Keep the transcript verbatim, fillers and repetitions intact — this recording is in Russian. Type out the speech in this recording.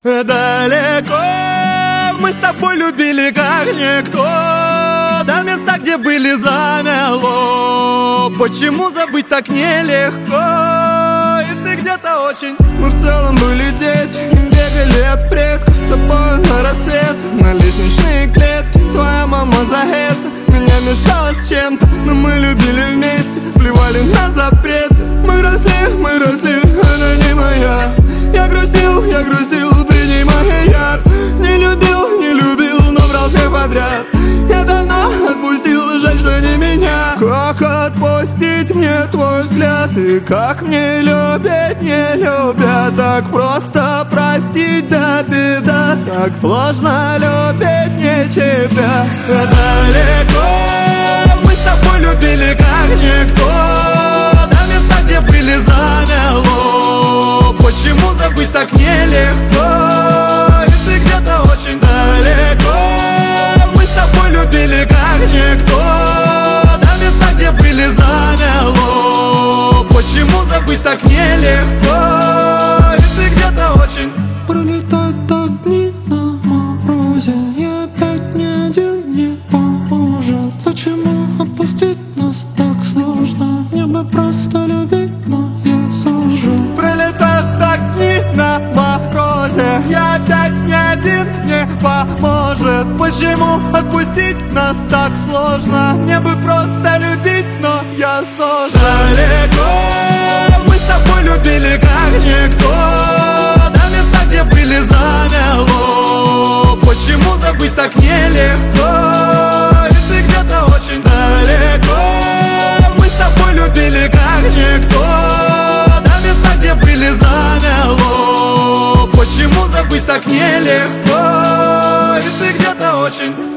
Далеко мы с тобой любили как никто, до места, где были, замело. Почему забыть так нелегко? И ты где-то очень. Мы в целом были дети, бегали от предков с тобой на рассвет, на лестничные клетки. Твоя мама за это меня мешала с чем-то, но мы любили вместе, плевали на запреты. Мы росли, мы росли, она не моя. Я грустил, я грустил, принимая яд. Не любил, не любил, но брал всех подряд. Я давно отпустил, жаль, что не меня. Как отпустить мне твой взгляд? И как мне любить, не любя? Так просто простить, да беда. Так сложно любить не тебя. Далеко мы с тобой любили как никто, до места, где были, замело. Почему забыть так нелегко? И ты где-то очень далеко. Мы с тобой любили как никто, до места, где были, замело. Почему забыть так нелегко? И ты где-то очень. Пролетают огни на морозе, и опять ни один не поможет. Почему отпустить нас так сложно? Мне бы просто любить, но я сужу. Пролетают огни на морозе, и опять ни один не поможет. Почему отпустить нас так сложно? Мне бы просто любить, но я сожжу. Далеко мы с тобой любили как никто, до места, где были, замело. Почему забыть так нелегко? И ты где-то очень далеко. Мы с тобой любили как никто, до места, где были, замело. Почему забыть так нелегко? И ты где-то очень.